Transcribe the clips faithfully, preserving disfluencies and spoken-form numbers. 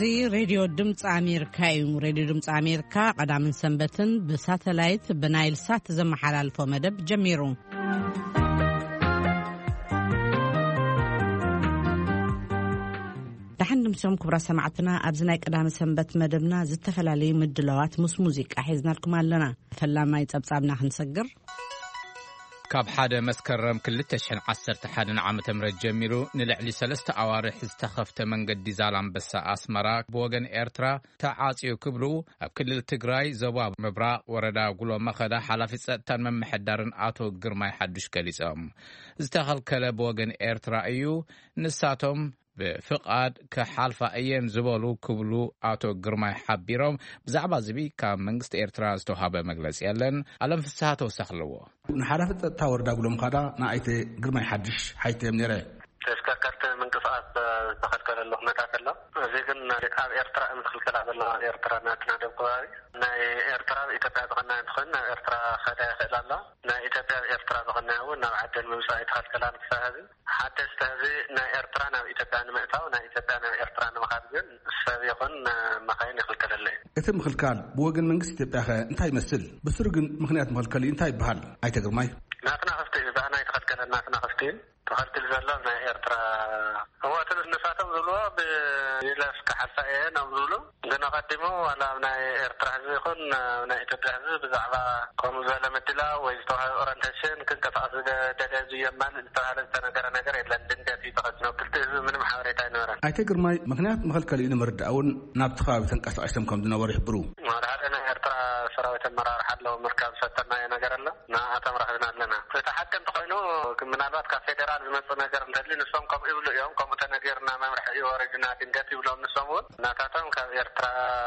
زي راديو دمت أمريكا يوم راديو دمت أمريكا قدام سنبتن بساتلايت بنايل سات زم حلال فمدب جميرون تحنم سوم كبرى سمعتنا أبزناي قدام سنبت مدبنا زت فلالي مدلوات مس موزيك أحيزنا لكم علنا فلا ما يتبصابنا حنسجر كاب حدا مسكرم كل تشحن عسر تحدن عامة مرج جميرو نلعلي سلسة عوارح استخفت من قد زالان بس أسمراك بوغن إيرترا تعاطيو كبلو بكل التقراي زواب مبراء وردا قلو مخدا حلافي سأتان من محدارن آتو قرماي حدش كاليسام استخل كلا بوغن إيرترا أيو نساتهم بفقاد كحالفة أيام زبالو كبلو آتو قرماي حبيرهم بزعبا زبي كمنغست إيرترا استوهابا مجلس يلن ألم فساتو سخلوه نحرفت تاور داغلوم خدا نايته غرماي حدش حيته منيره تذكرت من قصات تخلكل الله نتاكلا زيكن اب ايرترا مخلكل عبد الله ايرترا ناتنا دبقاي نا ايرترا ايتابيا بغنا ندخلنا ايرترا خدا خلالا نا ايتابيا ايرترا بغنا ونا عدل موسى تخلكل فهذه حتى استهزي نا ايرترا نا ايتابيا نمتاو نا ايتابيا نا ايرترا نمخارجن سابقا مخاين يخلكل الله اتم خلكال بوغن منغس ايتابيا انتاي مسل بسرغن مخنيات مخلكل انتاي بحال ايتغرماي ناتنا خفتي بانا يتخلكل ناتنا خفتي تخلكل زلنا ايرترا هو تنساتهم زلوا بيلاس كحفاء نمزلو جنا قدموا على من ايرترا يكون من ايتابيا بزعبا كون زال مدلا ويستوها اورنتيشن كنت فاز دجاجي يمان انتهى السنغر نغر لندن دي تخزنو كنت من محاوريتا نورا ايتغرماي مخنيات مخلكل ينمرد اون نابتخاوي تنقساشتم كم دنا وري برو مرحنا ايرترا سراويت المرار حلو مركب ستنا نغر الله نا اتمرحنا لنا تتحكم تقولوا منالات كفيدرال زمص نغر እንደልን እሷም ከም ይብሉ እዮም ከም ተነገርና መምርሕ ይወረድና ድንገት ይብሎም ንሰሙን ናታቶም ካብ ኤርትራ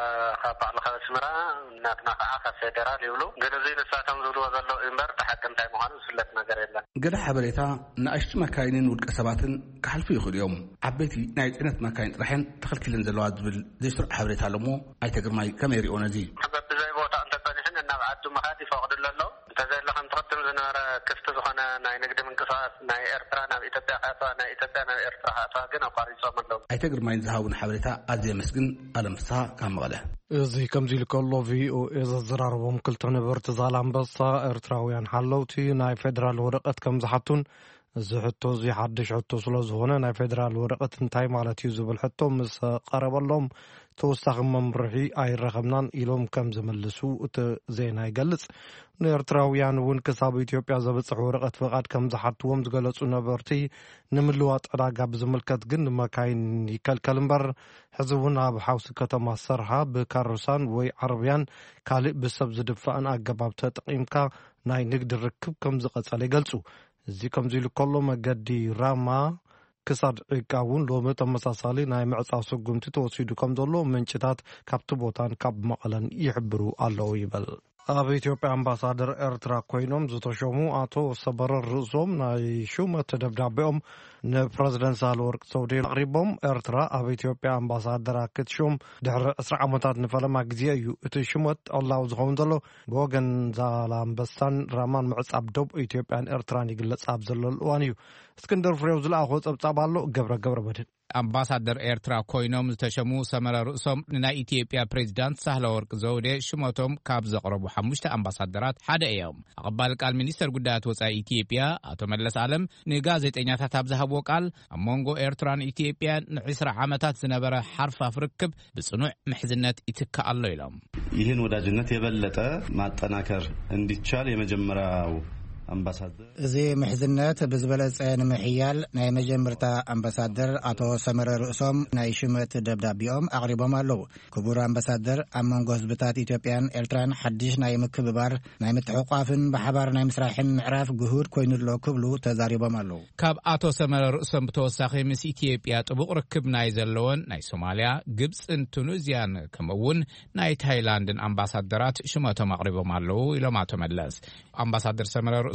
ካብ ባዕሉ ካብ ስምራ ናትና ከዓ ካብ ፌደራል ይብሉ ግን እዚ ንሳቶም ዝብልዎ ዘሎ እምበር ተሓከምታይ ምዃኑ ዝፍለጥ ነገር የለን ገለ ሓበሬታ ንኣሽቱ መካይንን ውልቀ ሰባትን ክሓልፉ ይኽእሉ እዮም ዓበይቲ ናይ ፅዕነት መካይን ጥራሕን ተኸልኪለን ዘለዋ ዝብል ዘይስሩዕ ሓበሬታ ኣለሞ ኣይተግርማይ ከመይ ይሪኦ ነዚ ብዘይ ቦታ እንተፀኒሕን እናብ ዓዱ መኻድ ይፈቅድሉ ኣሎ ተዘለኸም ትቅድም ዝነበረ ክፍቲ ዝኾነ ናይ ንግዲ ምንቅስቃስ ናይ ኤርትራ ናብ ኢትዮጵያ ካእተዋ ናይ ኢትዮጵያ ናብ ኤርትራ ካእተዋ ግን ኣቋሪፆም ኣለዉ ኣይተግርማይ ዝሃቡን ሓበሬታ ኣዝየ መስግን ኣለም ፍስሓ ካብ መቐለ እዚ ከምዚ ልከሎ ቪኦኤ ዘዘራርቦም ክልተ ነበርቲ ዛላምበሳ ኤርትራውያን ሓለውቲ ናይ ፌደራል ወረቐት ከም ዝሓቱን እዚ ሕቶ እዚ ሓድሽ ሕቶ ስለ ዝኾነ ናይ ፌደራል ወረቐት እንታይ ማለት እዩ ዝብል ሕቶ ምስ ቀረበሎም ተወሳኺ መምርሒ ኣይረኸብናን ኢሎም ከም ዝመልሱ እቲ ዜና ይገልጽ ንኤርትራውያን እውን ክሳብ ኢትዮጵያ ዘብፅሕ ወረቐት ፍቓድ ከም ዝሓትዎም ዝገለጹ ነበርቲ ንምልዋጥ ዕዳጋ ብዝምልከት ግን መካይን ይከልከል እምበር ሕዚ እውን ኣብ ሓውሲ ከተማ ሰርሓ ብካሮሳን ወይ ዓረብያን ካልእ ብሰብ ዝድፋእን ኣገባብ ተጠቒምካ ናይ ንግዲ ርክብ ከም ዝቐጸለ ይገልጹ እዚ ከምዚ ኢሉ ከሎ መገዲ ራማ ክሳድ ዕቃውን ሎሚ ተመሳሳሊ ናይ ምዕፃው ስጉምቲ ተወሲዱ ከም ዘሎ ምንጭታት ካብቲ ቦታን ካብ መቐለን ይሕብሩ ኣለዉ ይበል ኣብ ኢትዮጵያ ኣምባሳደር ኤርትራ ኮይኖም ዝተሾሙ ኣቶ ሰበረ ርእሶም ናይ ሹመት ደብዳቤኦም ንፕረዚደንት ሳህለወርቅ ዘውዴ ኣቕሪቦም ኤርትራ ኣብ ኢትዮጵያ ኣምባሳደር ክትሾም ድሕሪ ዕስራ ዓመታት ንፈለማ ግዜ እዩ እቲ ሽመት ኣላው ዝኸውን ዘሎ ብወገን ዛላምበሳን ራማን ምዕፃብ ደቡብ ኢትዮጵያን ኤርትራን ይግለጽ ኣብ ዘለሉ እዋን እዩ እስክንድር ፍሬው ዝለኣኾ ፀብጻብ ኣሎ ገብረ ገብረ መድህን ኣምባሳደር ኤርትራ ኮይኖም ዝተሸሙ ሰመረ ርእሶም ንናይ ኢትዮጵያ ፕሬዚዳንት ሳህለወርቅ ዘውዴ ሽመቶም ካብ ዘቕረቡ ሓሙሽተ ኣምባሳደራት ሓደ እዮም ኣቐባሊ ቃል ሚኒስተር ጉዳያት ወፃኢ ኢትዮጵያ ኣቶ መለስ ዓለም ንጋዜጠኛታት ኣብ ዝሃብዎ ቃል ኣብ መንጎ ኤርትራን ኢትዮጵያን ንዒስራ ዓመታት ዝነበረ ሓርፋፍ ርክብ ብጽኑዕ ምሕዝነት ይትካእ ኣሎ ኢሎም ይህን ወዳጅነት የበለጠ ማጠናከር እንዲቻል የመጀመሪያው أمباسادر زي محزنات بزبلة نمحيال ناي مجمرتا أمباسادر أتو سمر رؤسهم ناي شمت دبدابيهم أغربهم اللو كبور أمباسادر أمون غزبتات إثيوبيان إلتران حديش ناي مكببار ناي متحقافن بحبار ناي مسراحن معراف جهود كوين اللو كبلو تزاريبهم اللو كاب أتو سمر رؤسهم بتوساخي مس إثيوبيا تبق ركب ناي زلون ناي سوماليا جبس ان تونوزيان كمون ناي تايلاند أمباسادرات شمتهم أغربهم اللو إلى ما تملس أمباسادر سمر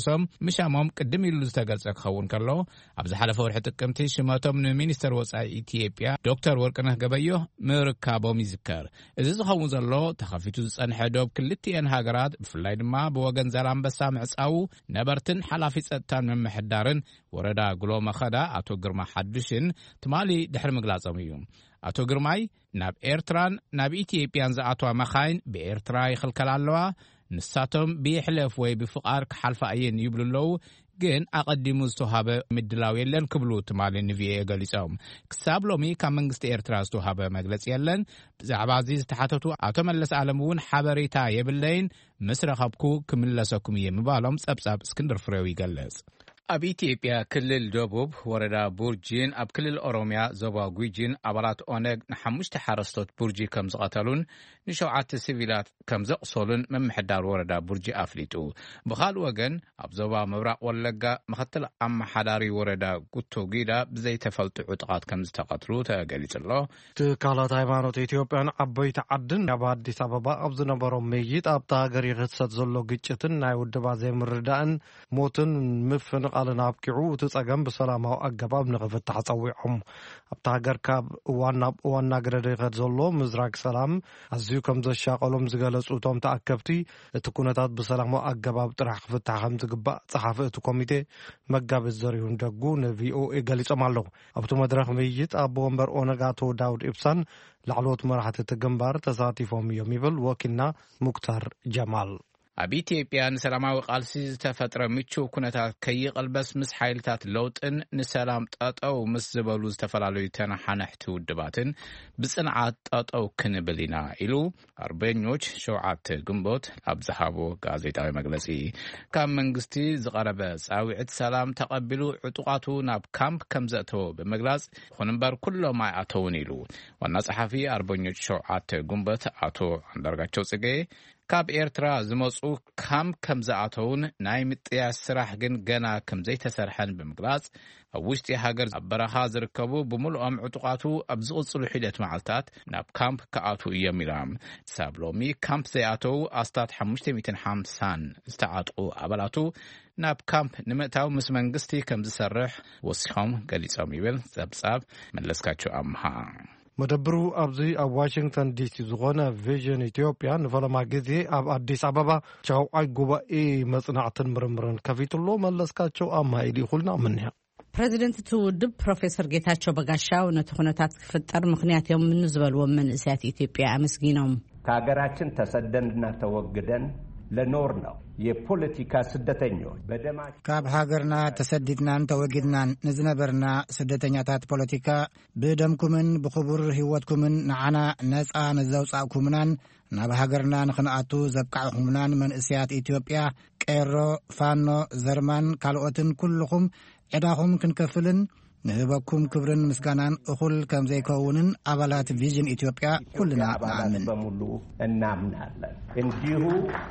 ርእሶም ምሻሞም ቅድም ኢሉ ዝተገልጸ ክኸውን ከሎ ኣብ ዝሓለፈ ወርሒ ጥቅምቲ ሽመቶም ንሚኒስተር ወጻኢ ኢትዮጵያ ዶክተር ወርቅነህ ገበዮ ምርካቦም ይዝከር። እዚ ዝኸውን ዘሎ ተኸፊቱ ዝጸንሐ ዶብ ክልቲአን ሃገራት ብፍላይ ድማ ብወገን ዛላምበሳ ምዕጻው ነበርትን ሓላፊ ጸጥታን መምሕዳርን ወረዳ ጉሎ መኸዳ አቶ ግርማ ሓዱሽን ትማሊ ድሕሪ ምግላጾም እዩ። አቶ ግርማይ ናብ ኤርትራን ናብ ኢትዮጵያን ዝኣትዋ መኻይን ብኤርትራ ይኽልከላ ኣለዋ፣ ንሳቶም ብይሕለፍ ወይ ብፍቓር ክሓልፋ እየን ይብሉ ኣለዉ፣ ግን ኣቐዲሙ ዝተውሃበ ምድላው የለን ክብሉ ትማሊ ንቪኦኤ ገሊፆም። ክሳብ ሎሚ ካብ መንግስቲ ኤርትራ ዝተውሃበ መግለፂ የለን። ብዛዕባ እዚ ዝተሓተቱ አቶ መለስ ዓለም እውን ሓበሬታ የብለይን፣ ምስ ረኸብኩ ክምለሰኩም እየ ምባሎም ጸብጻብ እስክንድር ፍሬው ይገልጽ። ኣብ ኢትዮጵያ ክልል ደቡብ ወረዳ ቡርጂን ኣብ ክልል ኦሮሚያ ዞባ ጉጂን ኣባላት ኦነግ ንሓሙሽተ ሓረስቶት ቡርጂ ከም ዝቐተሉን ንሸውዓተ ሲቪላት ከም ዘቕሰሉን መምሕዳር ወረዳ ቡርጂ ኣፍሊጡ። ብኻልእ ወገን ኣብ ዞባ ምብራቕ ወለጋ ምኽትል ኣመሓዳሪ ወረዳ ጉቶ ጊዳ ብዘይተፈልጥዑ ጥቃት ከም ዝተቐትሉ ተገሊጹ ኣሎ። ትካላት ሃይማኖት ኢትዮጵያን ዓበይቲ ዓድን ኣብ ኣዲስ ኣበባ ኣብ ዝነበሮም ምይይጥ ኣብታ ሃገር ይኽሰት ዘሎ ግጭትን ናይ ውድባ ዘይምርዳእን ሞትን ምፍንቓልን ኣብቂዑ እቲ ጸገም ብሰላማዊ ኣገባብ ንኽፍታሕ ጸዊዖም። ኣብታ ሃገር ካብ እዋን ናብ እዋን እናገረደ ይኸድ ዘሎ ምዝራግ ሰላም ኣዝዩ ከም ዘሻቐሎም ዝገለጹ እቶም ተኣከብቲ እቲ ኩነታት ብሰላማዊ ኣገባብ ጥራሕ ክፍታሕ ከም ዝግባእ ጸሓፊ እቲ ኮሚቴ መጋቢት ዘሪሁን ደጉ ንቪኦኤ ገሊጾም ኣለዉ። ኣብቲ መድረኽ ምይይጥ ኣቦ ወንበር ኦነግ አቶ ዳውድ ኢብሳን ላዕለዎት መራሕቲ እቲ ግንባር ተሳቲፎም እዮም ይብል ወኪልና ሙክታር ጀማል። ኣብ ኢትዮጵያ ንሰላማዊ ቃልሲ ዝተፈጥረ ምቹው ኩነታት ከይቐልበስ ምስ ሓይልታት ለውጥን ንሰላም ጠጠው ምስ ዝበሉ ዝተፈላለዩ ተናሓነሕቲ ውድባትን ብጽንዓት ጠጠው ክንብል ኢና ኢሉ ኣርበኞች ሸውዓተ ግንቦት ኣብ ዝሃቦ ጋዜጣዊ መግለጺ ካብ መንግስቲ ዝቐረበ ጻውዒት ሰላም ተቐቢሉ ዕጡቃቱ ናብ ካምፕ ከም ዘእተወ ብምግላጽ ይኹን እምበር ኩሎም ኣይኣተውን ኢሉ ዋና ጸሓፊ ኣርበኞች ሸውዓተ ግንቦት ኣቶ አንዳርጋቸው ጽጌ ካብ ኤርትራ ዝመጹ ካም ከም ዝኣተውን ናይ ምጥያስ ስራሕ ግን ገና ከም ዘይተሰርሐን ብምግላጽ ኣብ ውሽጢ ሃገር ኣብ በረኻ ዝርከቡ ብምልኦም ዕጡቃቱ ኣብ ዝቕጽሉ ሒደት መዓልታት ናብ ካምፕ ከኣቱ እዮም ኢሎም ሳብ ሎሚ ካምፕ ዘይኣተው ኣስታት ሓሙሽተ ሚእትን ሓምሳን ዝተዓጥቁ ኣባላቱ ናብ ካምፕ ንምእታው ምስ መንግስቲ ከም ዝሰርሕ ወሲኾም ገሊጾም ይብል ጸብጻብ መለስካቸው ኣምሃ። መደብሩ ኣብዚ ኣብ ዋሽንግተን ዲሲ ዝኾነ ቪዥን ኢትዮጵያ ንፈለማ ጊዜ ኣብ ኣዲስ ኣበባ ቻውዓይ ጉባኤ መጽናዕትን ምርምርን ከፊትሎ መለስካቸው ኣማኢድ ይኹልና ምንያ ፕሬዚደንት ትውድብ ፕሮፌሰር ጌታቸው በጋሻው ነቲ ኩነታት ክፍጠር ምክንያት እዮም ምን ዝበልዎም መንእስያት ኢትዮጵያ አመስጊኖም ከሀገራችን ተሰደንና ተወግደን ለኖር ነው የፖለቲካ ስደተኞች በደማች ካብ ሃገርና ተሰዲድናን ተወጊድናን ንዝነበርና ስደተኛታት ፖለቲካ ብደምኩምን ብኽቡር ህይወትኩምን ንዓና ነፃ ንዘውፃእኩምናን ናብ ሃገርና ንኽንኣቱ ዘብቃዕኹምናን መንእስያት ኢትዮጵያ ቄሮ ፋኖ ዘርማን ካልኦትን ኩልኹም ዕዳኹም ክንከፍልን ንህበኩም ክብርን ምስጋናን እኹል ከም ዘይከውንን አባላት ቪዥን ኢትዮጵያ ኩልና ናአምን በሙሉ እናምናለን። እንዲሁ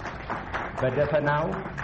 በደፈናው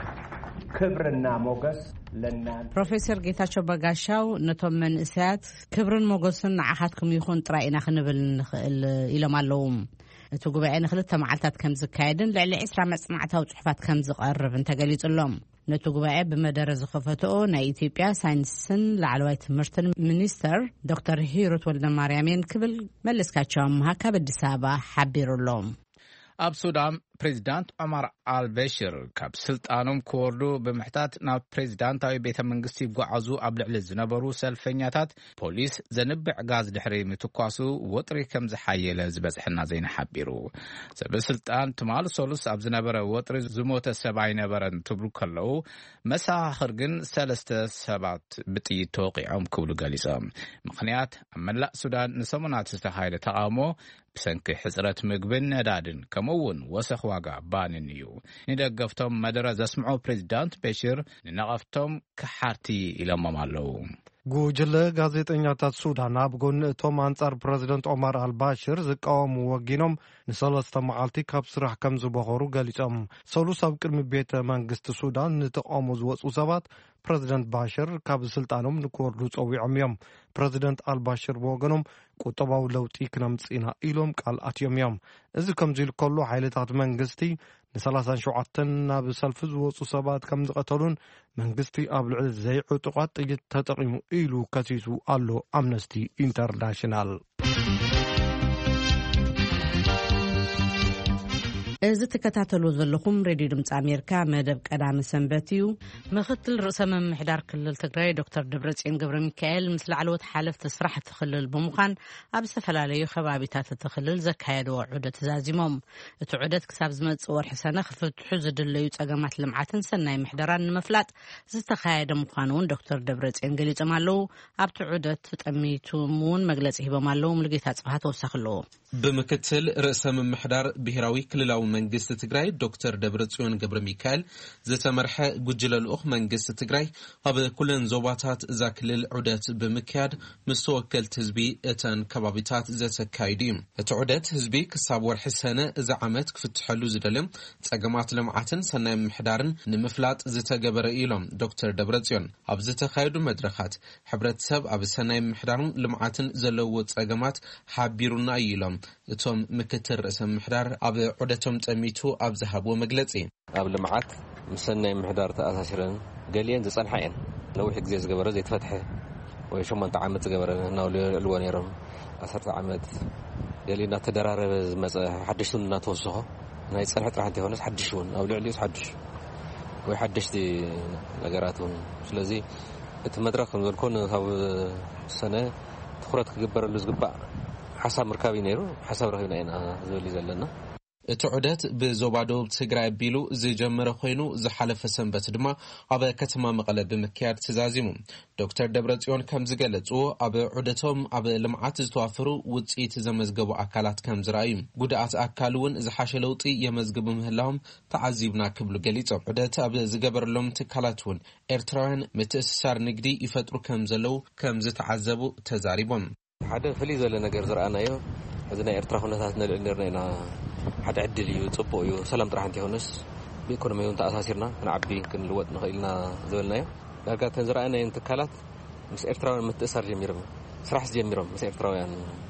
ክብርና ሞገስ ለናን ፕሮፌሰር ጌታቸው በጋሻው ነቶም መንእስያት ክብርን ሞገስን ንዓኻትኩም ይኹን ጥራይና ክንብል ንኽእል ኢሎም ኣለዎም። እቲ ጉባኤ ንኽልተ መዓልታት ከም ዝካየድን ልዕሊ ዒስራ መጽናዕታዊ ጽሑፋት ከም ዝቐርብን ተገሊጹሎም። ነቲ ጉባኤ ብመደረ ዝኸፈትኦ ናይ ኢትዮጵያ ሳይንስን ላዕለዋይ ትምህርትን ሚኒስተር ዶክተር ሂሩት ወልደማርያምን ክብል መለስካቸው ኣምሃ ካብ አዲስ አበባ ሓቢሩሎም። ኣብ ሱዳን ፕሬዚዳንት ዑመር አልበሽር ካብ ስልጣኖም ክወርዱ ብምሕታት ናብ ፕሬዚዳንታዊ ቤተ መንግስቲ ይጓዓዙ ኣብ ልዕሊ ዝነበሩ ሰልፈኛታት ፖሊስ ዘንብዕ ጋዝ ድሕሪ ምትኳሱ ወጥሪ ከም ዝሓየለ ዝበፅሕና ዜና ሓቢሩ። ሰበስልጣን ትማል ሶሉስ ኣብ ዝነበረ ወጥሪ ዝሞተ ሰብኣይ ነበረን ትብሉ ከለዉ መሰኻኽር ግን ሰለስተ ሰባት ብጥይት ተወቂዖም ክብሉ ገሊፆም። ምክንያት ኣብ መላእ ሱዳን ንሰሙናት ዝተኻየደ ተቃውሞ ብሰንኪ ሕፅረት ምግብን ነዳድን ከምኡውን ወሰኽ ዋጋ ባንን እዩ። ንደገፍቶም መደረ ዘስምዖ ፕሬዚዳንት በሽር ንነቐፍቶም ክሓርቲ ኢሎሞም ኣለዉ። ጉጅለ ጋዜጠኛታት ሱዳን ኣብ ጎኒ እቶም አንጻር ፕሬዚደንት ዑመር አልባሽር ዝቃወሙ ወጊኖም ንሰለስተ መዓልቲ ካብ ስራሕ ከም ዝበኸሩ ገሊፆም። ሰሉስ ኣብ ቅድሚ ቤተ መንግስቲ ሱዳን ንተቃውሞ ዝወፁ ሰባት ፕሬዚደንት ባሽር ካብ ስልጣኖም ንክወርዱ ፀዊዖም እዮም። ፕሬዚደንት አልባሽር ብወገኖም ቁጠባዊ ለውጢ ክነምፅኢና ኢሎም ቃል ኣትዮም እዮም። እዚ ከምዚ ኢሉ ከሎ ሓይልታት መንግስቲ ንሰላሳ ሸውዓተ ናብ ሰልፊ ዝወፁ ሰባት ከም ዝቀተሉን መንግስቲ ኣብ ልዕሊ ዘይዕጡቋት ጥይት ተጠቂሙ ኢሉ ከሲሱ ኣሎ ኣምነስቲ ኢንተርናሽናል። እዚ ተከታተሉ ዘለኹም ሬድዮ ድምፂ ኣሜሪካ መደብ ቀዳሚ ሰንበት እዩ። ምክትል ርእሰ ምምሕዳር ክልል ትግራይ ዶክተር ደብረጽዮን ገብረ ሚካኤል ምስ ላዕለዎት ሓለፍቲ ስራሕቲ ክልል ብምዃን ኣብ ዝተፈላለዩ ከባቢታት እቲ ክልል ዘካየድዎ ዑደት ተዛዚሞም እቲ ዑደት ክሳብ ዝመጽእ ወርሒ ሰነ ክፍትሑ ዝድለዩ ጸገማት ልምዓትን ሰናይ ምሕደራን ንምፍላጥ ዝተካየደ ምዃኑ እውን ዶክተር ደብረጽዮን ገሊጾም ኣለዉ። ኣብቲ ዑደት ተጠሚቱም እውን መግለጺ ሂቦም ኣለዉ። ሙሉጌታ ጽባህ ተወሳኺ ኣለዎ። ብምክትል ርእሰ ምምሕዳር ብሄራዊ ክልላዊ መንግስቲ ትግራይ ዶክተር ደብረጽዮን ገብረ ሚካኤል ዝተመርሐ ጉጅለ ልኡኽ መንግስቲ ትግራይ ኣብ ኩለን ዞባታት እዛ ክልል ዑደት ብምክያድ ምስ ተወከልቲ ህዝቢ እተን ከባቢታት ዘተካይዱ እዩ። እቲ ዑደት ህዝቢ ክሳብ ወርሒ ሰነ እዚ ዓመት ክፍትሐሉ ዝደልዩ ጸገማት ልምዓትን ሰናይ ምሕዳርን ንምፍላጥ ዝተገበረ ኢሎም ዶክተር ደብረጽዮን ኣብ ዝተካየዱ መድረኻት ሕብረተሰብ ኣብ ሰናይ ምሕዳርን ልምዓትን ዘለዎ ጸገማት ሓቢሩና ኢሎም እቶም ምክትል ርእሰ ምምሕዳር ኣብ ዑደቶም ጠሚቱ ኣብ ዝሃብዎ መግለጺ ኣብ ልምዓት ምሰናይ ምሕዳር ተኣሳሲረን ገሊአን ዝጸንሐን ነዊሕ ግዜ ዝገበረ ዘይተፈትሐ ወይ ሸሞንተ ዓመት ዝገበረ ናው ልዕልዎ ነይሮም ዓሰርተ ዓመት ገሊና ተደራረበ ዝመጸ ሓድሽቱን እናተወስኾ ናይ ጸንሐ ጥራሕ እንተይሆነስ ሓድሽ እውን ኣብ ልዕሊኡስ ሓድሽ ወይ ሓድሽቲ ነገራት እውን ስለዚ እቲ መድረኽ ከም ዘልኮን ካብ ሰነ ትኩረት ክግበረሉ ዝግባእ ሓሳብ ምርካቢ ነይሩ ሓሳብ ረኺብና ኢና ዝብል ዘለና እቲ ዑደት ብዞባ ደቡብ ትግራይ ኣቢሉ ዝጀመረ ኮይኑ ዝሓለፈ ሰንበት ድማ ኣብ ከተማ መቐለ ብምክያድ ተዛዚሙ ዶክተር ደብረጽዮን ከም ዝገለጹ ኣብ ዑደቶም ኣብ ልምዓት ዝተዋፈሩ ውጽኢት ዘመዝገቡ ኣካላት ከም ዝረኣዩ ጉድኣት ኣካል እውን ዝሓሸ ለውጢ የመዝግቡ ምህላዎም ተዓዚብና ክብሉ ገሊጾም ዑደት ኣብ ዝገበረሎም ትካላት እውን ኤርትራውያን ምትእስሳር ንግዲ ይፈጥሩ ከም ዘለው ከም ዝተዓዘቡ ተዛሪቦም ሓደ ፍልይ ዘለ ነገር ዝረኣናዮ እዚ ናይ ኤርትራ ኩነታት ንልዕል ነርና ኢና ሓደ ዕድል እዩ ጽቡቕ እዩ ሰላም ጥራሕ እንተይሆነስ ብኢኮኖሚ እውን ተኣሳሲርና ክንዓቢ ክንልወጥ ንኽእልና ዝበልናዮ ዳርጋ ተን ዝረኣናዮ ትካላት ምስ ኤርትራውያን ምትእሳር ጀሚሮም ስራሕ ጀሚሮም ምስ ኤርትራውያን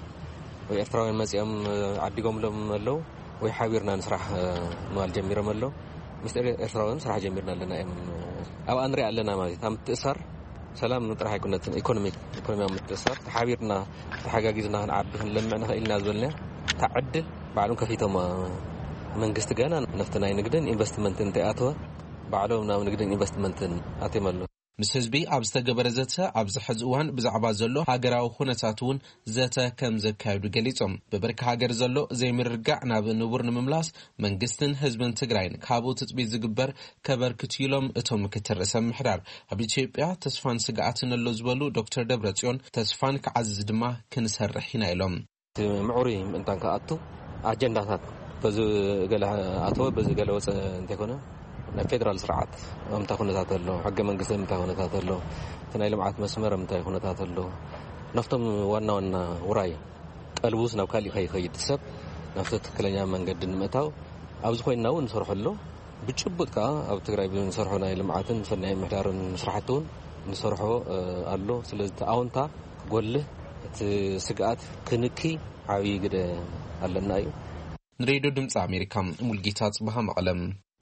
ወይ ኤርትራውያን መጺኦም ዓዲጎምሎም ኣለው ወይ ሓቢርና ንስራሕ ንዋል ጀሚሮም ኣለው ምስ ኤርትራውያን ስራሕ ጀሚርና ኣለና እዮም ኣብ ኣንሪኣ ኣለና ማለት ኣብ ምትእሳር ሰላም ጥራሕ ኣይኮነትን ኢኮኖሚክ ኢኮኖሚያዊ ምትእስሳር ተሓቢርና ተሓጋጊዝና ክንዓቢ ክንለምዕ ንኽእልና ዝበልና ተዓድል ባዕሎም ከፊቶም መንግስቲ ገና ነፍቲ ናይ ንግድን ኢንቨስትመንትን እንተይኣተወ ባዕሎም ናብ ንግድን ኢንቨስትመንትን ኣትዮም ኣሎ ምስ ህዝቢ ኣብ ዝተገበረ ዘተ ኣብ ዝሕዚ እዋን ብዛዕባ ዘሎ ሃገራዊ ኩነታት እውን ዘተ ከም ዘካየዱ ገሊጾም ብብርኪ ሃገር ዘሎ ዘይምርጋዕ ናብ ንቡር ንምምላስ መንግስትን ህዝብን ትግራይን ካብኡ ትፅቢት ዝግበር ከበርክቱ ኢሎም እቶም ምክትል ርእሰ ምምሕዳር ኣብ ኢትዮጵያ ተስፋን ስግኣትን ኣሎ ዝበሉ ዶክተር ደብረጽዮን ተስፋን ክዓዝዝ ድማ ክንሰርሕ ኢና ኢሎም ምዑሪ ምእንታን ከኣቱ ኣጀንዳታት በዚ ገለ ኣተወ በዚ ገለ ወፀ እንተይኮነ ናይ ፌደራል ስርዓት ኣምታ ኩነታት ኣሎ ሕገ መንግስቲ ኣምታ ኩነታት ኣሎ ናይ ልምዓት መስመር ኣምታ ኩነታት ኣሎ ናፍቶም ዋና ዋና ውራይ ቀልቡስ ናብ ካሊእ ከይኸይድ ሰብ ናፍቲ ትክክለኛ መንገዲ ንምእታው ኣብዚ ኮይንና እውን ንሰርሖ ኣሎ ብጭቡጥ ከዓ ኣብ ትግራይ ብንሰርሖ ናይ ልምዓትን ሰናይ ምሕዳርን ስራሕቲ እውን ንሰርሖ ኣሎ ስለዚ ኣውንታ ጎልህ እቲ ስግኣት ክንኪ ዓብይ ግደ ኣለና እዩ ንሬድዮ ድምፂ ኣሜሪካ ሙልጌታ ጽባህ መቐለም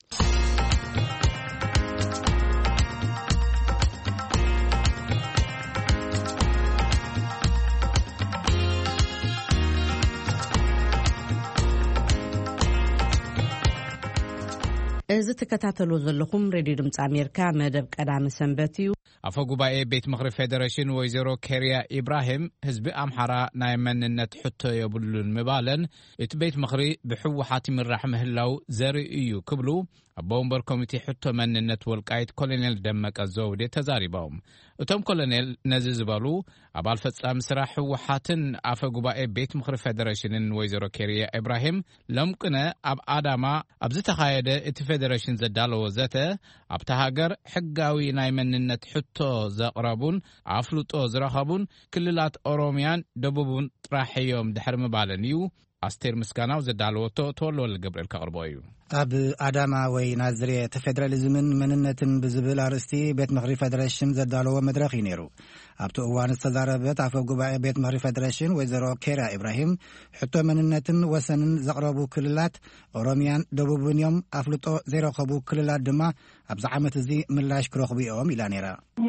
እዚ ተከታተሉ ዘለኹም ሬድዮ ድምፂ ኣሜሪካ መደብ ቀዳሚ ሰንበት እዩ ኣፈ ጉባኤ ቤት ምክሪ ፌደሬሽን ወይዘሮ ኬርያ ኢብራሂም ህዝቢ ኣምሓራ ናይ መንነት ሕቶ የብሉን ምባለን እቲ ቤት ምክሪ ብሕወሓት ይምራሕ ምህላው ዘርኢ እዩ ክብሉ ኣብ ቦምበር ኮሚቴ ሕቶ መንነት ወልቃይት ኮሎኔል ደመቀ ዘውዴ ተዛሪቦም እቶም ኮሎኔል ነዚ ዝበሉ ኣባል ፈጻሚ ስራሕ ሕወሓትን ኣፈ ጉባኤ ቤት ምክሪ ፌደሬሽንን ወይዘሮ ኬርያ ኢብራሂም ለምቅነ ኣብ ኣዳማ ኣብ ዝተኻየደ እቲ ፌደሬሽን ዘዳለዎ ዘተ ኣብታ ሃገር ሕጋዊ ናይ መንነት ሕቶ ዘቕረቡን ኣፍልጦ ዝረኸቡን ክልላት ኦሮሚያን ደቡብን ጥራሕ እዮም ድሕሪ ምባለን እዩ ኣስቴር ምስጋናው ዘዳልወቶ ተወልወል ገብርኤል ካቅርቦዩ ኣብ ኣዳማ ወይ ናዝሬት ፌደራሊዝምን መንነትን ብዝብል ኣርእስቲ ቤት ምክሪ ፌደሬሽን ዘዳለወ መድረኽ እዩ ነይሩ። ኣብቲ እዋን ዝተዛረበት ኣፈ ጉባኤ ቤት ምክሪ ፌደሬሽን ወይዘሮ ኬርያ ኢብራሂም ሕቶ መንነትን ወሰንን ዘቕረቡ ክልላት ኦሮሚያን ደቡብን እዮም፣ ኣፍልጦ ዘይረኸቡ ክልላት ድማ ኣብዚ ዓመት እዚ ምላሽ ክረኽቡ እዮም ኢላ ነይራ።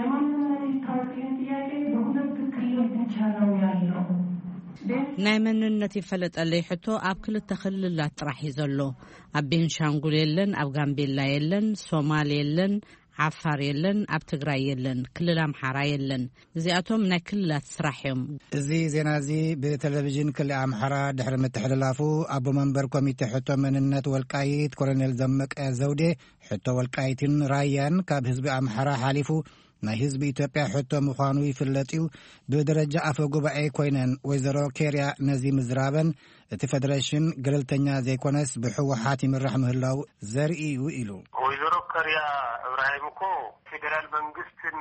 ናይ መንነት ይፈለጠለይ ሕቶ ኣብ ክልተ ክልላት ጥራሕ እዩ ዘሎ። ኣብ ቤንሻንጉል የለን፣ ኣብ ጋምቤላ የለን፣ ሶማሌ የለን፣ ዓፋር የለን፣ ኣብ ትግራይ የለን፣ ክልል ኣምሓራ የለን። እዚኣቶም ናይ ክልላት ስራሕ እዮም። እዚ ዜና እዚ ብቴሌቪዥን ክልል ኣምሓራ ድሕሪ ምትሕልላፉ ኣቦ መንበር ኮሚቴ ሕቶ መንነት ወልቃይት ኮሎኔል ደመቀ ዘውዴ ሕቶ ወልቃይትን ራያን ካብ ህዝቢ ኣምሓራ ሓሊፉ ናይ ህዝቢ ኢትዮጵያ ሕቶ ምዃኑ ይፍለጥዩ ብደረጃ ኣፈ ጉባኤ ኮይነን ወይዘሮ ኬርያ ነዚ ምዝራበን እቲ ፌደሬሽን ገለልተኛ ዘይኮነስ ብሕወሓት ይምራሕ ምህላው ዘርኢ እዩ ኢሉ ወይዘሮ ኬርያ ኢብራሂም እኮ ፌደራል መንግስትን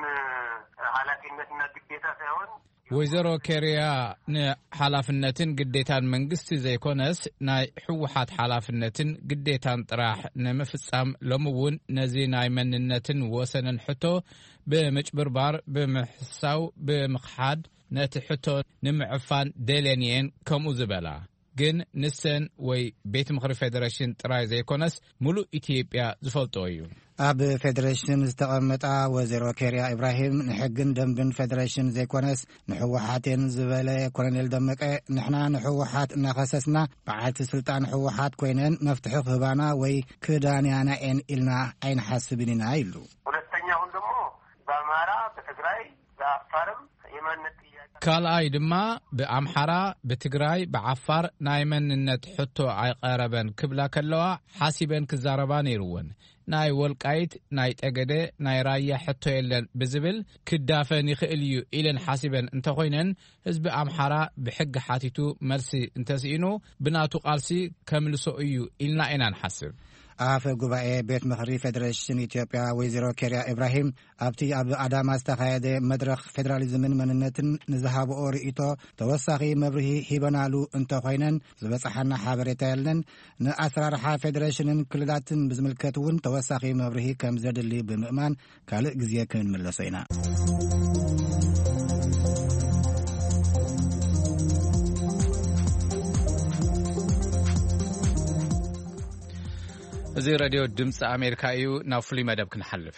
ሓላፊነትና ግዴታ ሳይሆን ወይዘሮ ኬርያ ንሓላፍነትን ግዴታን መንግስቲ ዘይኮነስ ናይ ሕወሓት ሓላፍነትን ግዴታን ጥራሕ ንምፍጻም ሎምውን ነዚ ናይ መንነትን ወሰንን ሕቶ ብምጭብርባር ብምሕሳው ብምኽሓድ ነቲ ሕቶ ንምዕፋን ደልየን ከምኡ ዝበላ ግን ንሰን ወይ ቤት ምክሪ ፌደሬሽን ጥራይ ዘይኮነስ ሙሉእ ኢትዮጵያ ዝፈልጦ እዩ። ኣብ ፌደሬሽን ዝተቐመጣ ወይዘሮ ኬርያ ኢብራሂም ንሕግን ደንብን ፌደሬሽን ዘይኮነስ ንሕወሓትን ዝበለ ኮሎኔል ደመቀ ንሕና ንሕወሓት እናኸሰስና በዓልቲ ስልጣን ሕወሓት ኮይነን መፍትሒ ክህባና ወይ ክዳንያና ኤን ኢልና ኣይንሓስብን ኢና ኢሉ ሁለተኛውን ደግሞ በአማራ በትግራይ በአፋርም የማንነት ካልኣይ ድማ ብኣምሓራ ብትግራይ ብዓፋር ናይ መንነት ሕቶ ኣይቀረበን ክብላ ከለዋ ሓሲበን ክዛረባ ነይሩወን ናይ ወልቃይት ናይ ጠገደ ናይ ራያ ሕቶ የለን ብዝብል ክዳፈን ይኽእል እዩ ኢለን ሓሲበን እንተኮይነን ህዝቢ ኣምሓራ ብሕጊ ሓቲቱ መልሲ እንተስኢኑ ብናቱ ቃልሲ ከምልሶ እዩ ኢልና ኢና ንሓስብ። ኣፈ ጉባኤ ቤት ምክሪ ፌደሬሽን ኢትዮጵያ ወይዘሮ ኬርያ ኢብራሂም ኣብቲ ኣብ ኣዳማ ዝተኻየደ መድረኽ ፌደራሊዝምን መንነትን ንዝሃብኦ ርእቶ ተወሳኺ መብርሂ ሂበናሉ እንተኮይነን ዝበፅሓና ሓበሬታ የለን ንኣሰራርሓ ፌደሬሽንን ክልላትን ብዝምልከት እውን ተወሳኺ መብርሂ ከም ዘድሊ ብምእማን ካልእ ግዜ ክንምለሶ ኢና። እዚ ሬድዮ ድምፂ ኣሜሪካ እዩ። ናብ ፍሉይ መደብ ክንሓልፍ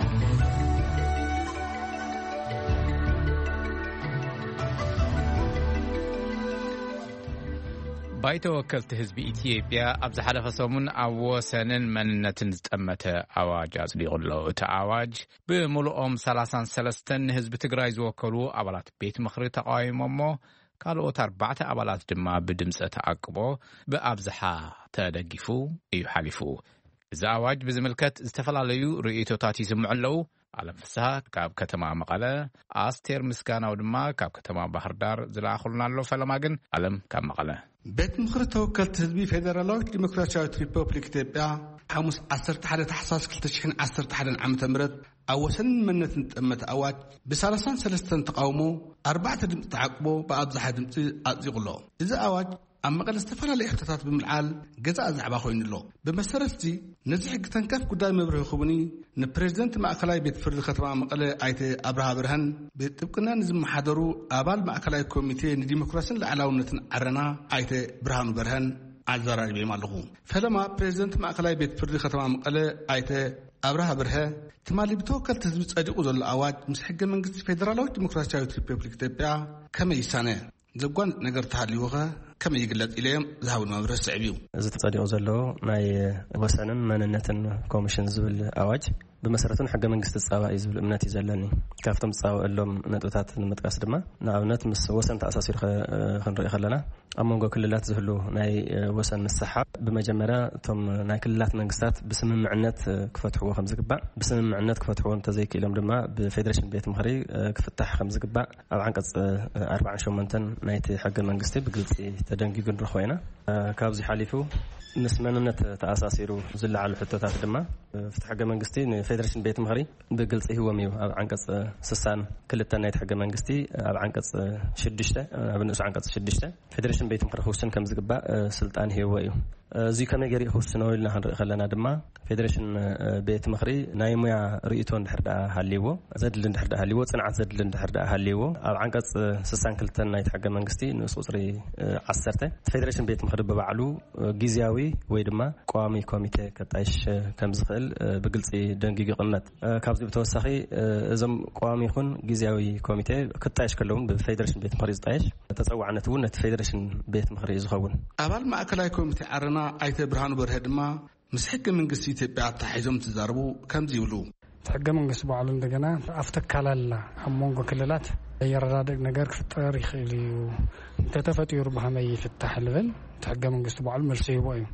ባይተ ወከልቲ ህዝቢ ኢትዮጵያ ኣብ ዝሓለፈ ሰሙን ኣብ ወሰንን መንነትን ዝጠመተ ኣዋጅ ኣጽዲቑሎ እቲ ኣዋጅ ብምሉኦም ሰላሳ ወሰን ንህዝቢ ትግራይ ዝወከሉ ኣባላት ቤት ምክሪ ተቃዊሞሞ ካልኦት ኣርባዕተ ኣባላት ድማ ብድምፀ ተዓቅቦ ብኣብዝሓ ተደጊፉ እዩ ሓሊፉ። እዚ ኣዋጅ ብዝምልከት ዝተፈላለዩ ርእይቶታት ይስምዑ ኣለዉ። ዓለም ፍስሓ ካብ ከተማ መቐለ፣ ኣስቴር ምስጋናው ድማ ካብ ከተማ ባህርዳር ዝለኣኹልና ኣሎ። ፈለማ ግን ዓለም ካብ መቐለ ቤት ምክሪ ተወከልቲ ህዝቢ ፌደራላዊት ዲሞክራሲያዊት ሪፐብሊክ ኢትዮጵያ ሐሙስ ዓሰርተ ሓደ ታሕሳስ ክልተ ሽሕን ዓሰርተ ሓደን ዓመተ ምህረት ኣብ ወሰንን መንነትን ዝጠመተ ኣዋጅ ብሰላሳ ወሰን ተቃውሞ ኣርባዕተ ድምፂ ተዓቅቦ ብኣብዝሓ ድምፂ ኣጽዲቑሎ። እዚ ኣዋጅ ኣብ መቐለ ዝተፈላለዩ ሕቶታት ብምልዓል ገዛእ ዛዕባ ኮይኑሎ። ብመሰረት እዚ ነዚ ሕጊ ተንከፍ ጉዳይ መብርሂ ክቡኒ ንፕሬዚደንት ማእከላይ ቤት ፍርዲ ከተማ መቐለ ኣይተ ኣብርሃ ብርሃን ብጥብቅና ንዝመሓደሩ ኣባል ማእከላይ ኮሚቴ ንዲሞክራሲን ላዕላውነትን ዓረና ኣይተ ብርሃኑ በርሃን ኣዘራሪቦም ኣለኹ። ፈለማ ፕሬዚደንት ማእከላይ ቤት ፍርዲ ከተማ መቐለ ኣይተ ኣብርሃ ብርሃ ትማሊ ብተወከልቲ ህዝቢ ጸዲቑ ዘሎ ኣዋጅ ምስ ሕገ መንግስቲ ፌደራላዊት ዲሞክራሲያዊት ሪፐብሊክ ኢትዮጵያ ከመይ ይሳነ ዘጓን ነገር ተሃልዩኸ ከመይ ይግለጽ ኢሎም ዝሃብን መብርህ ስዕብ እዩ። እዚ ተጸዲቑ ዘሎ ናይ ወሰንን መንነትን ኮሚሽን ዝብል ኣዋጅ ብመሰረቱን ሕገ መንግስቲ ጻባ እዩ ዝብል እምነት እዩ ዘለኒ። ካብቶም ጻባሎም ነጥብታት ንምጥቃስ ድማ ንኣብነት ምስ ወሰን ተኣሳሲሩ ክንርኢ ከለና ኣብ መንጎ ክልላት ዝህሉ ናይ ወሰን ምስሓብ ብመጀመርያ እቶም ናይ ክልላት መንግስታት ብስምምዕነት ክፈትሕዎ ከም ዝግባእ ብስምምዕነት ክፈትሕዎ እንተዘይክኢሎም ድማ ብፌደሬሽን ቤት ምክሪ ክፍታሕ ከም ዝግባእ ኣብ ዓንቀጽ ኣርባዓን ሸሞንተን ናይቲ ሕገ መንግስቲ ብግልፂ ተደንጊጉ ንረኽበና ካብዚ ሓሊፉ ምስ መንነት ተኣሳሲሩ ዝለዓሉ ሕቶታት ድማ ፍትሒ ሕገ መንግስቲ ንፌደሬሽን ቤት ምኽሪ ብግልፂ ሂቦም እዩ ኣብ ዓንቀጽ ስሳን ክልተ ናይቲ ሕገ መንግስቲ ኣብ ዓንቀጽ ሽዱሽተ ኣብ ንኡስ ዓንቀጽ ሽዱሽተ ፌደሬሽን ቤት ምኽሪ ክውስን ከም ዝግባእ ስልጣን ሂቦ እዩ እዚ ከመይ ገይሩ ክውስኖ ኢልና ክንርኢ ከለና ድማ ፌደሬሽን ቤት ምኽሪ ናይ ሞያ ርእይቶ እንድሕር ደኣ ሃልይዎ ዘድሊ እንድሕር ደኣ ሃልይዎ ፅንዓት ዘድሊ እንድሕር ደኣ ሃልይዎ ኣብ ዓንቀጽ ስሳን ክልተ ናይቲ ሕገ መንግስቲ ንኡስ ቁፅሪ ዓሰርተ ፌደሬሽን ቤት ምኽሪ ብባዕሉ ጊዜያዊ ወይ ድማ ቋሚ ኮሚቴ ከጣይሽ ከም ዝኽእል ብግልፂ ደንጊጉ ይቕመጥ ካብዚ ብተወሳኺ እዞም ቋሚ ይኹን ጊዜያዊ ኮሚቴ ክጣይሽ ከለውን ብፌደሬሽን ቤት ምኽሪ ዝጣይሽ ተፀዋዕነት እውን ነቲ ፌደሬሽን ቤት ምኽሪ ዝኸውን ኣባል ማእከላዊ ኮሚቴ ዓረና ኣይተ ብርሃኑ በርሀ ድማ ምስ ሕገ መንግስቲ ኢትዮጵያ ተሓሒዞም ትዛረቡ ከምዚ ይብሉ ሕገ መንግስቲ በዓሉ እንደገና ኣፍተካላላ ኣብ መንጎ ክልላት የረዳድእ ነገር ክፍጠር ይኽእል እዩ እንተተፈጢሩ ብኸመይ ይፍታሕ ልብል ሕገ መንግስቲ በዓሉ መልሲ ይህቦ እዩ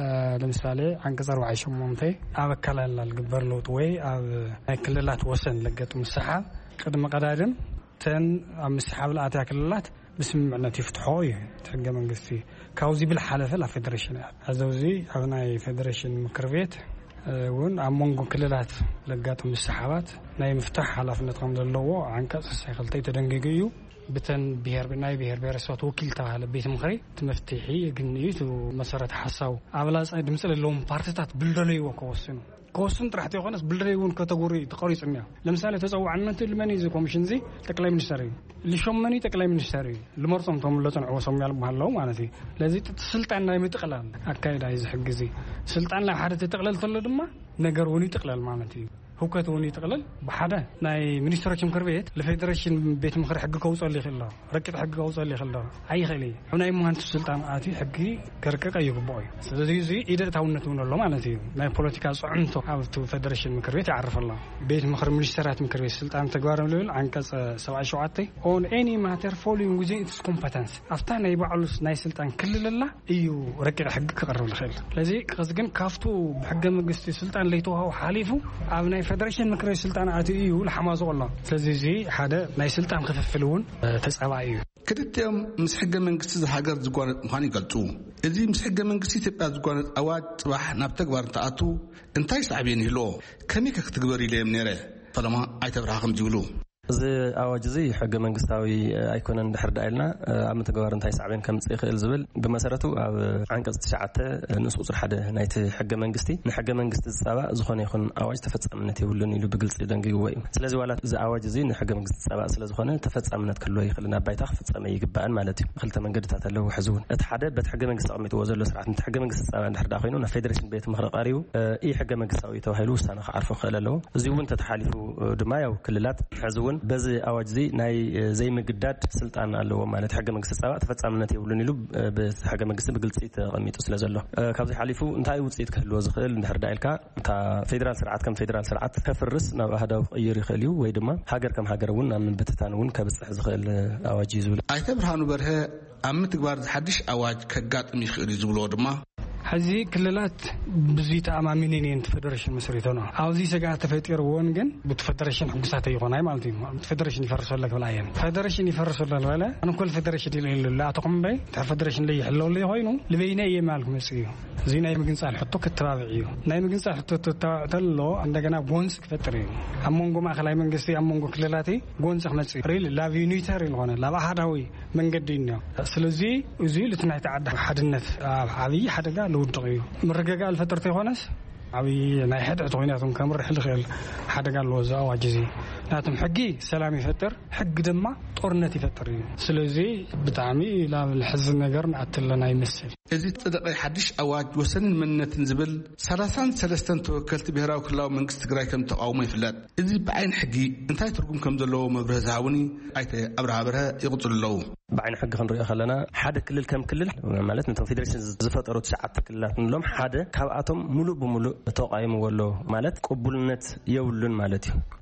ለምሳሌ አንቀጽ አርባዕተ ሸሞንተ ኣብ አካላላ ልግበር ለውጥ ወይ ኣብ ናይ ክልላት ወሰን ለገጡ ምሳሓብ ቅድመ ቀዳድም ተን ኣብ ምሳሓብ ለኣትያ ክልላት ብስምምዕነት ይፍትሖ እዩ ሕገ መንግስቲ ካውዚ ብል ሓለፈ ላ ፌደሬሽን ኣዘውዚ ኣብ ናይ ፌደሬሽን ምክር ቤት እውን ኣብ መንጎ ክልላት ለጋጡ ምሳሓባት ናይ ምፍታሕ ሓላፍነት ከም ዘለዎ አንቀጽ ክልተ ተደንጊጉ እዩ بتن بيهر بناي بيهر بيرسوت وكيل تاعها بيت مخري تمفتحي يغنيتو مسارات حساو ابلاص اي دمسل لهم بارتات بلدلي وكوسن كوسن راح تيخونس بلدليون كاتيجوري تقريصنيا لمثال تزوعنا انت الماني زي كوميشن زي تقلاي منستري اللي شمني تقلاي منستري المرصم توم لطن عوسم يال بحالو معناتي لازم تسلطنا يمتقلال اكايد عايز حق زي سلطان لا حدا تقلل تل دما نغروني تقلل معناتي هوكاتوني تقلل بحدا ناي منستراتش مكر بيت الفيدريشن بيت مخر حق كوصل لي خلا ركب حق كوصل لي خلا اي خلي حناي مهندس سلطان اتي حقي كركق يغبوي ስለዚህ እዚ ኢደታውነቱ ነው ማለት ነው ናይ ፖለቲካ ጽዕንቶ ኣብቱ ፌደሬሽን ምክር ቤት ያعرف الله ቤት ምክር ሚኒስትራት ምክር ቤት ስልጣን ተግባራዊ ለብል አንቀጽ ሰብዓ ሸውዓተ on any matter following within its competence after ናይ ባዕሉስ ናይ ስልጣን ክልልላ እዩ ረቂቅ ሕግ ክቀርብ ይኽእል ስለዚህ ከዚ ግን ካፍቱ ብሕገ መንግስቲ ስልጣን ለይተዋው ሓሊፉ ኣብ ናይ ፌደሬሽን ምክር ቤት ስልጣን ኣትዩ እዩ ለሐማዞ الله ስለዚህ እዚ ሓደ ናይ ስልጣን ክፍፍልውን ተጻባይ እዩ كدتم مسحق منقص هاجر زقانة مخاني قلتو إذا مسحق منقص تبقى زقانة أواد صباح نبتك بارتقاتو انتاي صعبين هلو كميك تقبري لي منيره فلما اعتبرها خم جولو زي أواج زي حق منقصاوي أيكون نحرد عيلنا عم تجوار انتهي صعبين كم تسيخ الزبل بمسارته أو عنقص تشعته نصوص حدا نايت حق منقصتي نحق منقصت السبع زخون يكون أواج تفتح منتي ولون يلو بقلص دنجي وين سلازي ولا زي أواج زي نحق منقصت السبع سلاز زخون تفتح منت كله يخلينا بيتاخ فتح ما يجبان مالتي خلت من قد تعتله حزون اتحدى بتحق منقصت عم يتوازن له سرعة نحق منقصت السبع نحرد أخوينه نفيدريشن بيت مخرق قاريو إيه حق منقصاوي توهيلوس أنا عارفه خلاله زي وانت تحالفوا دمايا وكللات حزون بز أواج زي ناي زي مقداد سلطان اللي هو مالت حق منقصت السبع تفتح منتي ولون يلو بحق منقصت بقلصي تقميتو سلازله كابزي حالفو انتاي وصيت كهلو زخيل نحرد عيلكا تا فيدرال سرعات كم فيدرال سرعات كفرس نبا هذا غير يخليو وي دما هاجر كم هاجر ون من بتتان ون كبصح زخيل أواج يزول ايته برهانو برهه ام تغبار حدش أواج كغاطم يخيل يزولو دما حزي كللات بزيت امامينين فيدريشن مسريتنا اوزي سغا تفطير وونغن بتفدريشن حقسات يغوناي مالتي فيدريشن يفرسل لك ولاين فيدريشن يفرسل ولا انا كل فيدريشن اللي لا تقوم بي فيدريشن اللي يحلو لي هوينو لبينا يمالكم مسيو زينا يمكن صالح حطو كترابعيو ناي يمكن صالح حطو تلو عندنا بونس كفتري امونغو ما خلاي منغسي امونغو كللاتي بونس خمسي ريل لا فينيتر الغونه لا بحداوي منقدينو سلازي زي لتنع تعدى حدنت عبي حدغا لودقيو مرغغا الفترتي هونس عبي ناي حد عطويناتهم كامر حل خيل حدغا لوزا واجزي ناتم حقي سلام يفتر حق دما طورنت يفتر سلازي بتعمي لا الحزن نجر نعتلنا يمثل ازي تدقي حدش اواج وسن منت نزبل ثلاثين ثلاثين توكلت بهراو كلاو منقص تግራይ كم تقاوم يفلات ازي بعين حقي انتي ترغم كم دلو مبرزاوني ايته ابرها برها يقصل له بعين حق خنري خلنا حدا كلل كم كلل ማለት እንተም ፌደሬሽን ዝፈጠሩ ተሰዓተ ክልላት ንሎም ሓደ ካብኣቶም ሙሉ ብሙሉ ተቃይሙ ወሎ ማለት ቅቡልነት የውሉን ማለት እዩ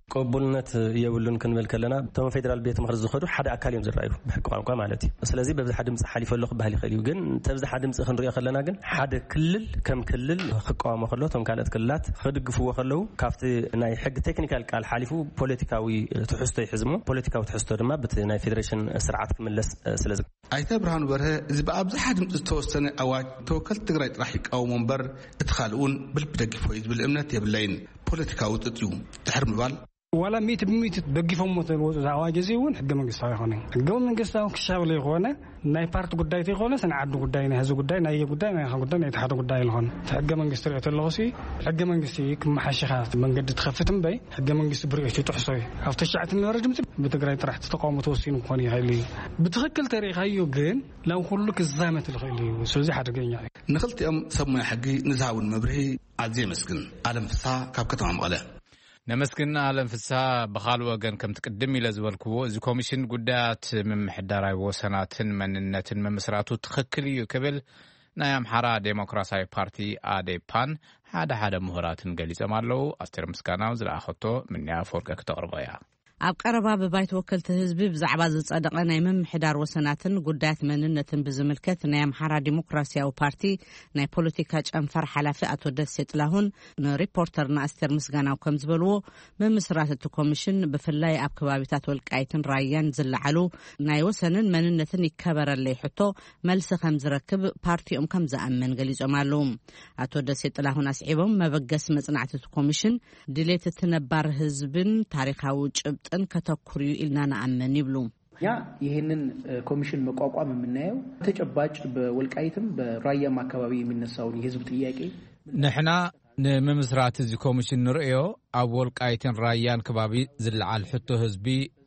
قبولነት يبلون كنبل كلنا تم فيدرال بيت مخرج زخدو حدا أكال يوم زرعيه بحق ቋንቋ مالتي ስለዚህ በብዙ حد مصح حليف لق بهالي خليو ግን ተብዛ حد مصح ክንሪኦ ከለና ግን ሓደ ክልል ከም ክልል ክቋወሞ ከሎ ቶም ካልት ክልላት ክድግፍዎ ከለው ካፍቲ ናይ ሕግ ቴክኒካል ቃል ሓሊፉ ፖለቲካዊ ትሕዝቶ ይሕዝሞ ፖለቲካዊ ትሕዝቶ ድማ በቲ ናይ ፌደሬሽን ስርዓት ክምለስ ስለዚ ኣይተ ብርሃኑ በርሀ እዚ በኣብዝሓ ድምፂ ዝተወሰነ ኣዋጅ ተወከልቲ ትግራይ ጥራሕ ይቃወሙ እምበር እቲ ካልኡን ብልቢ ደጊፎ እዩ ዝብል እምነት የብለይን ፖለቲካዊ ጥጥዩ ድሕር ምባል ولا ميت بميت بقيفهم مثل زعواجزيون حق من قصة يخونه قوم من قصة كشاب يخونه ناي بارت قداي تيخونه سنعد قداي نهز قداي ناي قداي ناي قداي ناي تحت قداي لهون حق من قصة اللغسي حق من قصة كم حشخات من قد تخفتم بي حق من قصة بريء تحصي افتشعت إنه رجمت بتقرأ تروح تتقاوم توصين وخوني هاي بتخكل تاريخ هايو جين لو خلك الزامة الخيلي وسوزي حد جين يعني نخلتي أم سمي حقي نزعون مبرهي عزيز مسكن عالم فصا كابكت عم غلا نمسكنا على انفسها بخال وغن كم تقدم الى زبلكو زي كوميشن غدات من محدراي وسناتن مننتن ممسراتو تخكليو كبل نايام حرا ديمقراسي بارتي اديبان هذا هذا مهراتن غليص مالو استر مسكاناو زلاخوتو من يافورك كتقربيا ኣብ ቀረባ በባይት ወከልቲ ህዝቢ ብዛዕባ ዝጸደቀ ናይ ምምሕዳር ወሰናትን ጉዳያት መንነትን ብዝምልከት ናይ ኣምሓራ ዲሞክራሲያዊ ፓርቲ ናይ ፖለቲካ ጨንፈር ሓላፊ ኣቶ ደሴ ጥላሁን ሪፖርተርና ኣስተር ምስጋናው ከም ዝበልዎ መምስራት እቲ ኮሚሽን ብፍላይ ኣብ ከባቢታት ወልቃይትን ራያን ዝለዓሉ ናይ ወሰንን መንነትን ይከበረለይ ሕቶ መልሲ ከም ዝረክብ ፓርቲኦም ከም ዝኣመን ገሊጾም ኣለዉ ኣቶ ደሴ ጥላሁን ኣስዒቦም መበገስ መጽናዕቲ እቲ ኮሚሽን ድሌት እቲ ነባር ህዝብን ታሪካዊ ጭብጥ ان كتكوريو إلنا نأمن يبلو يا ይሄንን ኮሚሽን መቋቋም የምናየው ተጨባጭ በወልቃይትም በራያ ማካባቢ የሚነሳው የህዝብ ጥያቄ نحنا نمسرات እዚ ኮሚሽን ንርእዮ ኣብ ወልቃይትን ራያን ከባቢ ዝለዓል ሕቶ ህዝቢ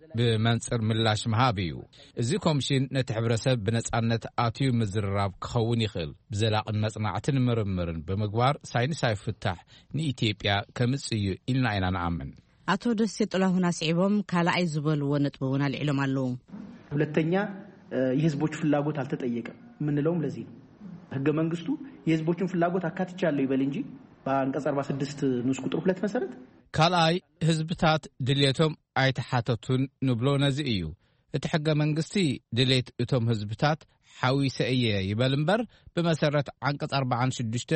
بمنصر ملاش مهابيو እዚ ኮሚሽን ነቲ ሕብረተሰብ ብነጻነት ኣትዩ ምዝራብ ክኸውን ይኽእል ብዘላቂ መጽናዕትን ምርምርን ብምግባር ሳይንሳዊ ፍታሕ ንኢትዮጵያ ከምጽዩ ኢልና ኢና ንኣምን አቶ ደሴ ጥላሁን አስዒቦም ካላይ ዝበልዎ ነጥቡን አልዕሎም አለው ሁለተኛ የህዝቦች ፍላጎት አልተጠየቀም ምንለውም ለዚህ ነው ህገ መንግስቱ የህዝቦችን ፍላጎት አካትቻለሁ ይበል እንጂ በአንቀጽ አርባ ስድስት ንዑስ ቁጥር ሁለት መሰረት ካላይ ህዝብታት ድሌቶም አይተሓተቱን ንብሎ ነዚ እዩ እቲ ህገ መንግስቲ ድሌት እቶም ህዝብታት ሓዊሰየ ይበል እምበር በመሰረት አንቀጽ አርባ ወሽዱሽተ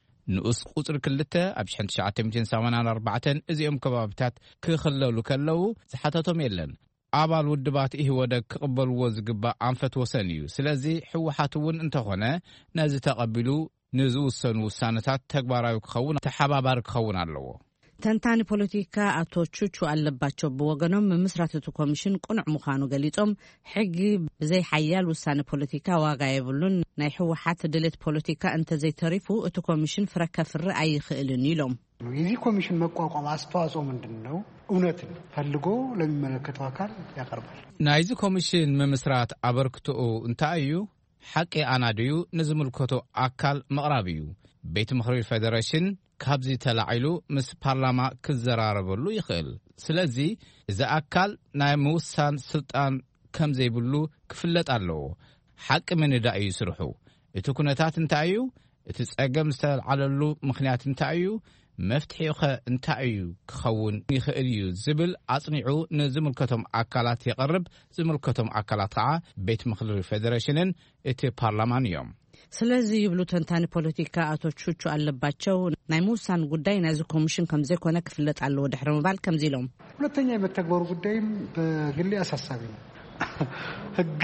ንኡስ ቁጥር ክልተ ኣብ ሽሕን ትሽዓተ ሚእትን ሰማንያን ኣርባዕተን እዚኦም ከባቢታት ክኽለሉ ከለው ዝሓተቶም የለን ኣባል ውድባት ይህወደ ክቕበልዎ ዝግባእ ኣንፈት ወሰን እዩ ስለዚ ሕወሓት እውን እንተኾነ ነዚ ተቐቢሉ ንዝውሰኑ ውሳነታት ተግባራዊ ክኸውን ተሓባባሪ ክኸውን ኣለዎ ተንታኒ ፖለቲካ አቶ ቹቹ አለባቸው በወገኖም መስራቱ ኮሚሽን ቁንዕ ሙኻኑ ገሊጾም ሕጊ ብዘይ ሓያል ውሳነ ፖለቲካ ዋጋ ይብሉን ናይ ሕወሓት ድሌት ፖለቲካ እንተ ዘይተሪፉ እቲ ኮሚሽን ፍረከፍር አይኽእልን ኢሎም የዚህ ኮሚሽን መቋቋም አስተዋጽኦ ምንድነው እውነት ፈልጎ ለሚመለከተው አካል ያቀርባል ናይዚ ኮሚሽን መመስራት አበርክቶኡ እንታዩ ሐቂ አናድዩ ንዝምልከቶ አካል መቅራብዩ ቤት ምክሪ ፌደሬሽን ካብዚ ተላዒሉ ምስ ፓርላማ ክዘራረበሉ ይኽእል ስለዚ እዚ አካል ናይ ምውሳን ስልጣን ከም ዘይብሉ ክፍለጥ ኣለዎ ሐቂ ምንዳ እዩ ስርሑ እቲ ኩነታት እንታዩ እቲ ጸገም ዝተልዓለሉ ምኽንያት እንታዩ መፍትሒኸ እንታዩ ክኸውን ይኽእል እዩ ዝብል አጽኒዑ ንዝምልከቶም አካላት ይቀርብ ዝምልከቶም አካላት ከዓ ቤት ምክሪ ፌደሬሽንን እቲ ፓርላማን እዮም ስለዚ ይብሉ ተንታኒ ፖለቲካ አቶ ቹቹ አለባቸው ናይ ሙሳን ጉዳይ ናይዚ ኮሚሽን ከም ዘይኮነ ክፍለጥ ኣለዎ ድሕረ ምባል ከም ዚሎም ሁለተኛ የመተግበሩ ጉዳይም በግሌ አሳሳቢ ነው ህግ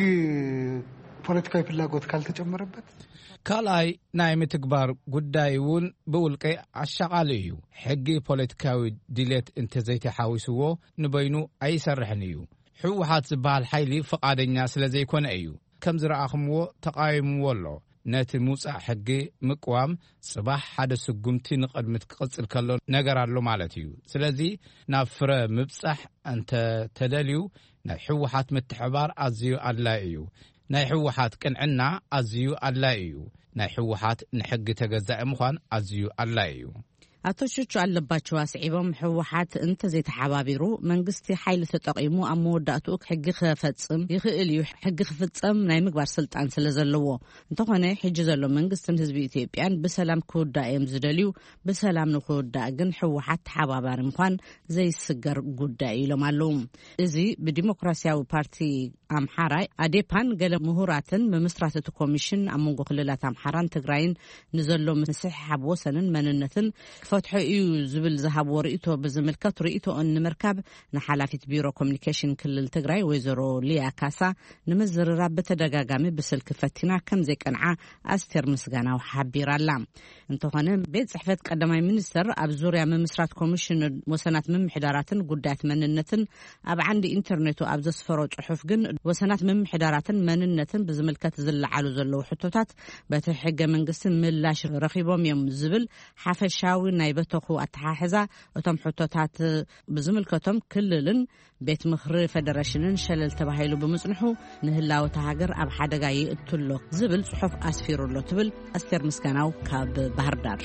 ፖለቲካዊ ፍላጎት ካልተጨመረበት ካላይ ናይ ምትግባር ጉዳይውን ብውልቀይ አሻቃሊ እዩ ሕጊ ፖለቲካዊ ድሌት እንተ ዘይተሓዊስዎ ንበይኑ ኣይሰርሕን እዩ ሕወሓት ዝበሃል ሓይሊ ፈቃደኛ ስለዘይኮነ እዩ ከም ዝረኣኽምዎ ተቃይምዎ ኣሎ ነቲ ሙጻእ ሕጊ ምቅዋም ጽባሕ ሓደ ስጉምቲ ንቕድሚት ክቕጽል ከሎ ነገር ኣሎ ማለት እዩ ስለዚ ናብ ፍረ ምብጻሕ እንተ ተደልዩ ናይ ሕወሓት ምትሕባር ኣዝዩ ኣድላይ እዩ ናይ ሕወሓት ቅንዕና ኣዝዩ ኣድላይ እዩ ናይ ሕወሓት ንሕጊ ተገዛኢ ምዃን ኣዝዩ ኣድላይ እዩ አቶቹቹ አለባቸው አስዒቦም ህወሓት እንተ ዘይተሓባቢሩ መንግስቲ ኃይል ተጠቂሙ ኣብ መወዳእቱ ሕጊ ክፈጽም ይኽእል እዩ ሕጊ ክፍጸም ናይ ምግባር ስልጣን ስለዘለዎ እንተኾነ ሕጂ ዘሎ መንግስትን ህዝቢ ኢትዮጵያን ብሰላም ክውዳእዮም ዝደልዩ ብሰላም ንክውዳእ ግን ህወሓት ተሓባባሪ ምኳን ዘይስገር ጉዳይ ኢሎም ኣለዉ እዚ ብዲሞክራሲያዊ ፓርቲ ኣምሓራ ኣዴፓን ገለ ምሁራትን ብምስራት እቲ ኮሚሽን ኣብ መንጎ ክልላት ኣምሓራን ትግራይን ንዘሎ ምስሕሓብ ወሰንን መንነትን ፈትሑ እዩ ዝብል ዝሃብዎ ርእይቶ ብዝምልከት ርእይቶ እንምርካብ ንሓላፊት ቢሮ ኮሚኒኬሽን ክልል ትግራይ ወይዘሮ ሊያ ካሳ ንምዝርራብ በተደጋጋሚ ብስልክ ፈቲና ከም ዘይቀንዓ ኣስቴር ምስጋናው ሓቢራላ እንተኾነ ቤት ጽሕፈት ቀዳማይ ሚኒስትር ኣብ ዙርያ ምምስራት ኮሚሽን ወሰናት ምምሕዳራትን ጉዳያት መንነትን ኣብ ዓንዲ ኢንተርኔቱ ኣብ ዘስፈሮ ጽሑፍ ግን ወሰናት ምምሕዳራትን መንነትን ብዝምልከት ዝለዓሉ ዘለዉ ሕቶታት በቲ ሕገ መንግስትን ምላሽ ረኺቦም እዮም ዝብል ሓፈሻዊ ናይ በተኹ ኣተሓሕዛ እቶም ሕቶታት ብዝምልከቶም ክልልን ቤት ምኽሪ ፌደሬሽንን ሸለል ተባሂሉ ብምጽንሑ ንህላወት ሃገር ኣብ ሓደጋ ይእትሎ ዝብል ጽሑፍ ኣስፊሩሎ ትብል ኣስቴር ምስጋናው ካብ ባህር ዳር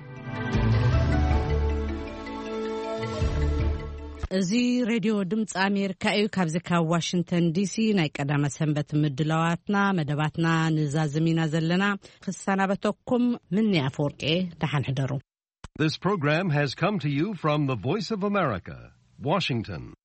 እዚ ሬድዮ ድምፂ ኣሜሪካ እዩ ካብዚ ካብ ዋሽንግተን ዲሲ ናይ ቀዳመ ሰንበት ምድላዋትና መደባትና ንዛዝሚና ዘለና ክሰናበተኩም ምን ያፈርቄ ተሓንሕደሩ This program has come to you from the Voice of America, Washington.